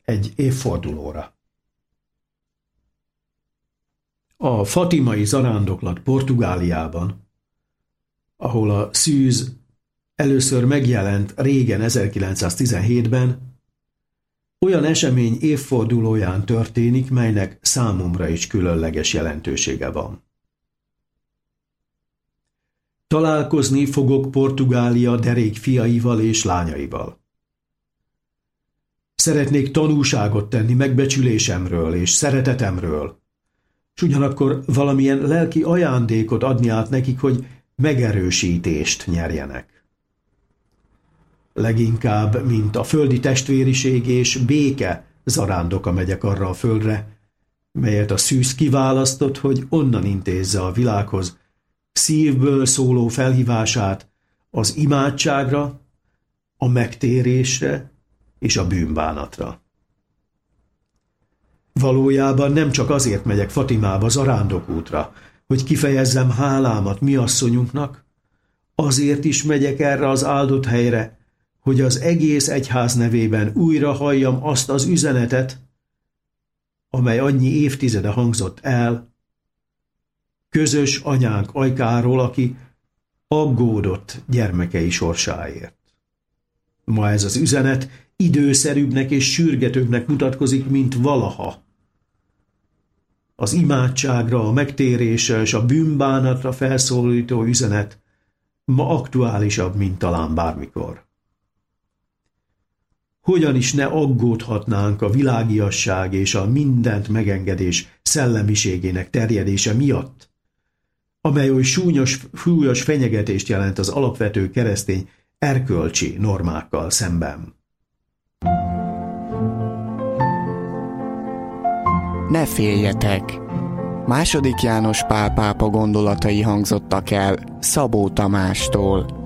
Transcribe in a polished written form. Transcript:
egy évfordulóra. A fatimai zarándoklat Portugáliában, ahol a szűz először megjelent régen 1917-ben, olyan esemény évfordulóján történik, melynek számomra is különleges jelentősége van. Találkozni fogok Portugália derék fiaival és lányaival. Szeretnék tanúságot tenni megbecsülésemről és szeretetemről, s ugyanakkor valamilyen lelki ajándékot adni át nekik, hogy megerősítést nyerjenek. Leginkább, mint a földi testvériség és béke zarándoka megyek arra a földre, melyet a szűz kiválasztott, hogy onnan intézze a világhoz szívből szóló felhívását az imádságra, a megtérésre és a bűnbánatra. Valójában nem csak azért megyek Fatimába zarándokútra, hogy kifejezzem hálámat mi asszonyunknak, azért is megyek erre az áldott helyre, hogy az egész egyház nevében újra halljam azt az üzenetet, amely annyi évtizede hangzott el, közös anyánk Ajkáról, aki aggódott gyermekei sorsáért. Ma ez az üzenet időszerűbbnek és sürgetőbbnek mutatkozik, mint valaha. Az imádságra, a megtérésre és a bűnbánatra felszólító üzenet ma aktuálisabb, mint talán bármikor. Hogyan is ne aggódhatnánk a világiasság és a mindent megengedés szellemiségének terjedése miatt, amely oly súlyos fenyegetést jelent az alapvető keresztény erkölcsi normákkal szemben. Ne féljetek! II. János Pál pápa gondolatai hangzottak el Szabó Tamástól.